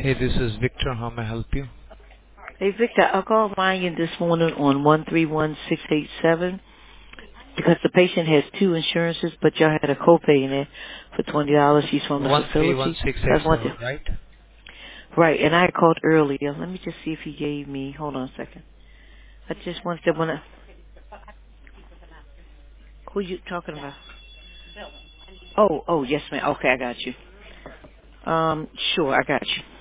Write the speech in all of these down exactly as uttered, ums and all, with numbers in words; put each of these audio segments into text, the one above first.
Hey, this is Victor. How may I help you? Hey, Victor, I called Ryan this morning on one three one six eight seven because the patient has two insurances, but y'all had a copay in it for twenty dollars. She's from the One three one facility. six So I eight just wanted seven, to, right? right, and I called earlier. Let me just see if he gave me, hold on a second. I just wanted to, wanna, who you talking about? Oh, oh, yes, ma'am. Okay, I got you. Um, sure, I got you.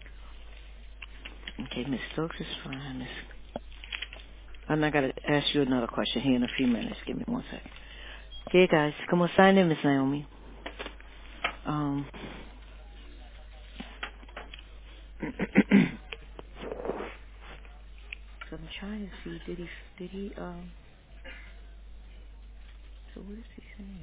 Okay, Miss Stokes is fine. Miss, I'm not going to ask you another question here in a few minutes. Give me one second. Okay, guys, come on, sign in, Miss Naomi. Um, so I'm trying to see, did he, did he, um, so what is he saying?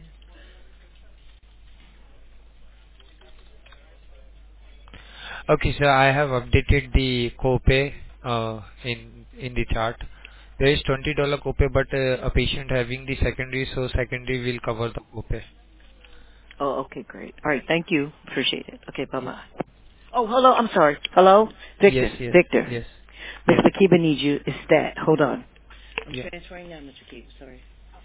Okay, so I have updated the copay uh, in in the chart. There is twenty dollar copay, but uh, a patient having the secondary, so secondary will cover the copay. Oh, okay, great. All right, thank you. Appreciate it. Okay, Yeah. bye-bye. Oh, hello, I'm sorry. Hello? Yes, Victor, yes, Victor. yes, yes. mister Kiba needs you. It's that. Hold on. I'm Yeah. transferring now, mister Kiba, sorry.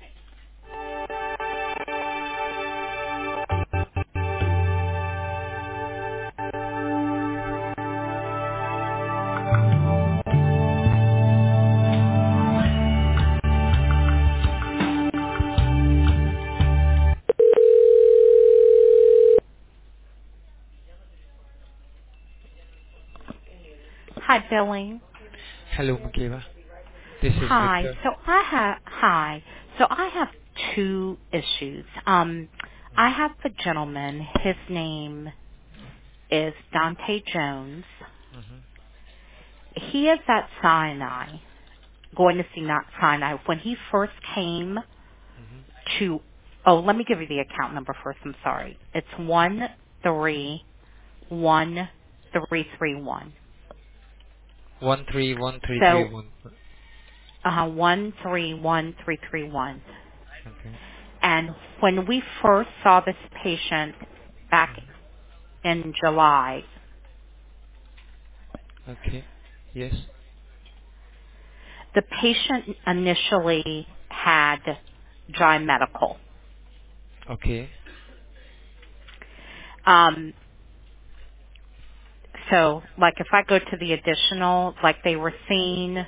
Hi, billing. Hello, Makeva. This is Hi. Victor. So I have hi. So I have two issues. Um, I have a gentleman. His name is Dante Jones. Mm-hmm. He is at Sinai, going to see not Sinai. When he first came Mm-hmm. to, oh, let me give you the account number first. I'm sorry. It's one three one three three one. One three one three So, three one. uh, one three one three three one. Okay. And when we first saw this patient back in July, Okay. Yes. the patient initially had dry medical. Okay. Um, so, like if I go to the additional, like they were seeing,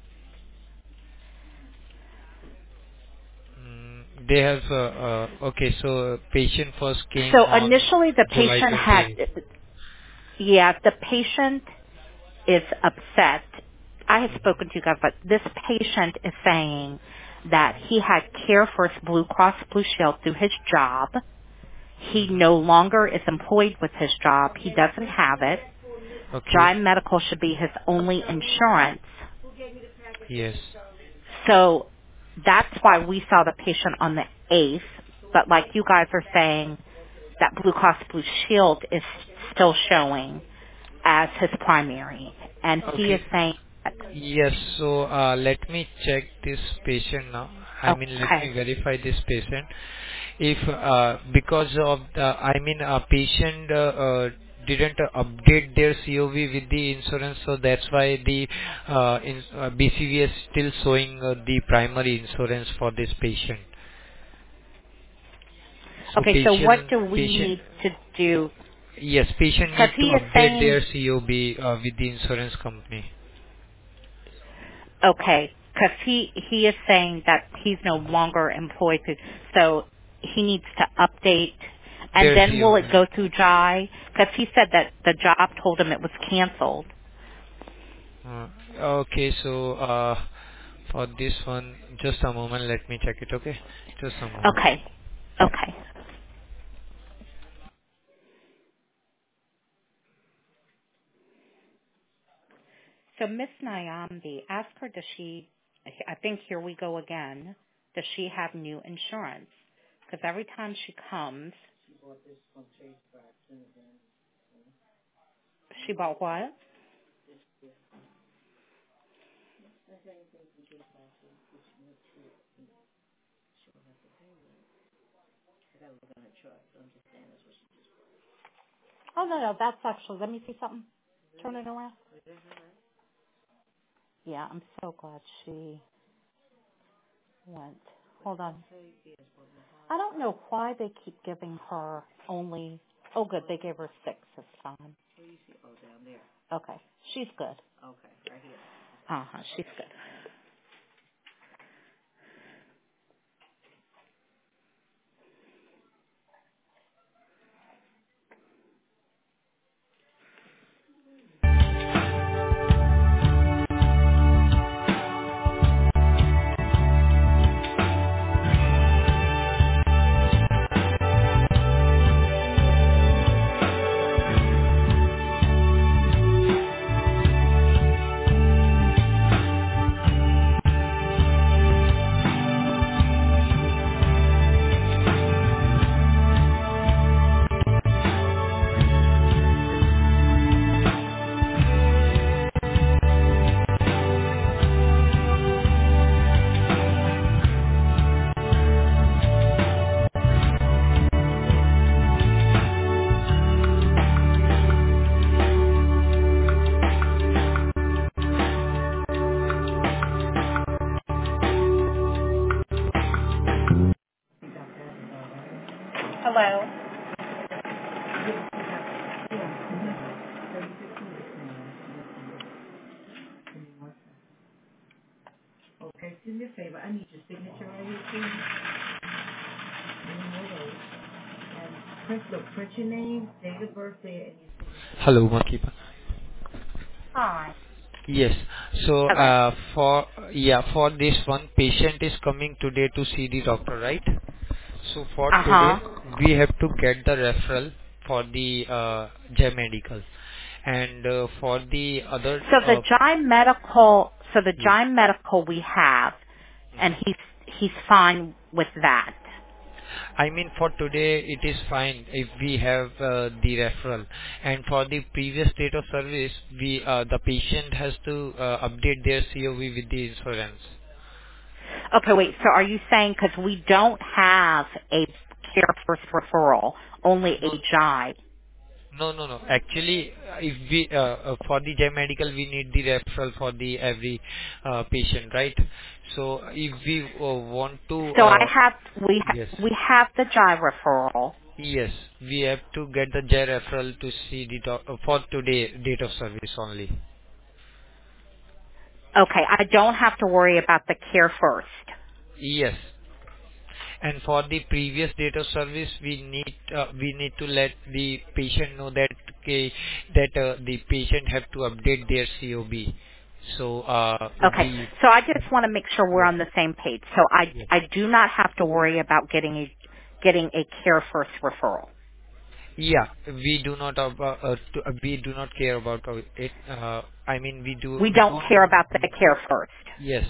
Mm, they have, uh, uh, okay, so patient first came so on initially the July patient had, twenty-eighth. yeah, the patient is upset. I had Mm-hmm. spoken to you guys, but this patient is saying that he had care for his Blue Cross Blue Shield through his job. He no Mm-hmm. longer is employed with his job. He doesn't have it. Okay. Dry medical should be his only insurance. Yes. So that's why we saw the patient on the eighth. But like you guys are saying, that Blue Cross Blue Shield is still showing as his primary. And he is Okay. saying, Yes. So, uh, let me check this patient now. I mean, let okay, me verify this patient. If, uh, because of the, I mean, a patient, uh, uh, didn't update their C O V with the insurance, so that's why the uh, in, uh, B C V is still showing uh, the primary insurance for this patient. So okay, so what patient, do we patient, need to do? yes, patient Because need he to is update saying, their C O V uh, with the insurance company. okay, because he, he is saying that he's no longer employed, to, so he needs to update, and Their then will it C O V. go through Jai? Because he said that the job told him it was canceled. Uh, okay, so uh, for this one, just a moment, let me check it, okay? Just a moment. Okay, okay. So Miss Nyambi, ask her, does she, I think here we go again, does she have new insurance? Because every time she comes, she bought what? Oh, no, no, that's actually, let me see something. Turn it around. Yeah, I'm so glad she went. Hold on. I don't know why they keep giving her only, oh good, they gave her six this time. Okay, she's good. Uh-huh, she's good. Hello. Okay, do me a favor. I need your signature right here, please. And print, look, print your name, date of birth there, and your signature. Hello, Makiba. Hi. Yes. So, Hello. uh, for yeah, for this one, patient is coming today to see the doctor, right? So for today, Uh-huh. we have to get the referral for the uh, J Medical, and uh, for the other. So the Uh, Jai Medical, so the yes. Jai Medical we have, and he's, he's fine with that. I mean, for today, it is fine if we have uh, the referral, and for the previous date of service, we uh, the patient has to uh, update their C O V with the insurance. Okay, wait, so are you saying, because we don't have a Care First referral, only a No, Jai. no, no, no. Actually, uh, if we uh, uh, for the J Medical, we need the referral for the every uh, patient, right? So if we uh, want to, So I uh, have, we, ha- yes, we have the Jai referral. yes, we have to get the J referral to see the doc- uh, for today date of service only. Okay, I don't have to worry about the Care First. Yes. And for the previous date of service, we need uh, we need to let the patient know that okay, that uh, the patient have to update their C O B. So uh, Okay, we so I just want to make sure we're yes on the same page. So I, yes I do not have to worry about getting a, getting a Care First referral. yeah we do not about uh, to, uh, we do not care about uh, it. Uh, I mean we do We we don't don't care about the Care First. yes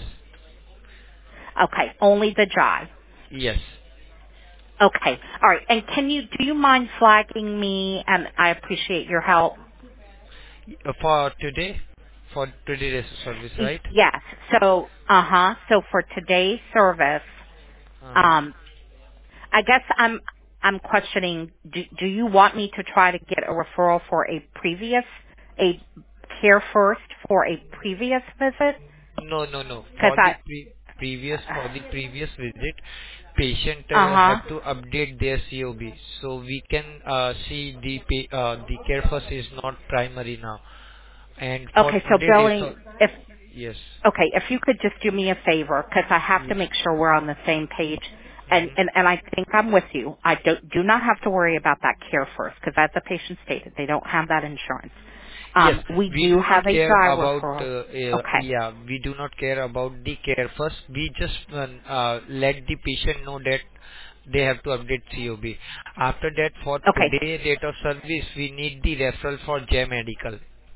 Okay, only the Jai. yes. Okay, all right. And can you, do you mind flagging me? And I appreciate your help. Uh, for today for today's service, Y- right? Yes. So, uh huh. So for today's service, Uh-huh. um, I guess I'm I'm questioning. Do, do you want me to try to get a referral for a previous a Care First for a previous visit? No, no, no. Because For the I. pre- previous for the previous visit, patient Uh uh, huh. have to update their C O B, so we can uh, see the pa- uh, the care first is not primary now. And for Okay. So today, they Billy, so if yes, okay, if you could just do me a favor, because I have to yes, make sure we're on the same page. And, hmm and, and I think I'm with you. I do, do not have to worry about that Care First, because as the patient stated, they don't have that insurance. yes. Um, we We do do not have a care dry about uh, referral. uh, Okay. yeah, we do not care about the care first. We just uh, uh, let the patient know that they have to update C O B. After that, for Okay. today date of service, we need the referral for J Medical.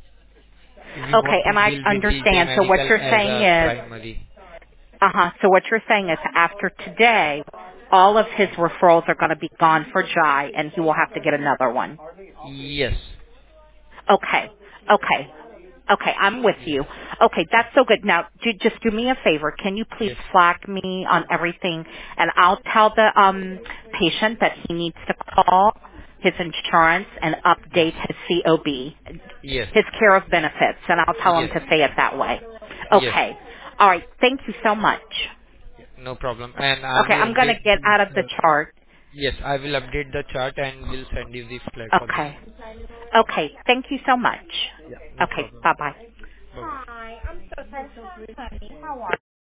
We Okay, want to and I deal with the J understand. So what Medical you're as saying a is, primary. uh-huh, so what you're saying is after today, all of his referrals are going to be gone for Jai, and he will have to get another one. Yes. Okay. Okay. Okay, I'm with Yes. you. Okay, that's so good. Now, do, just do me a favor. Can you please Yes. flag me on everything, and I'll tell the um, patient that he needs to call his insurance and Yes. update his C O B, Yes. his care of benefits, and I'll tell him Yes. to say it that way. Yes. Okay. All right. Thank you so much. No problem. And I Okay, will I'm going to update get out of the, the uh, chart. yes, I will update the chart and will send you the flag for this. Okay. Okay. Thank you so much. Yeah, no Okay. problem. Bye-bye. Bye-bye.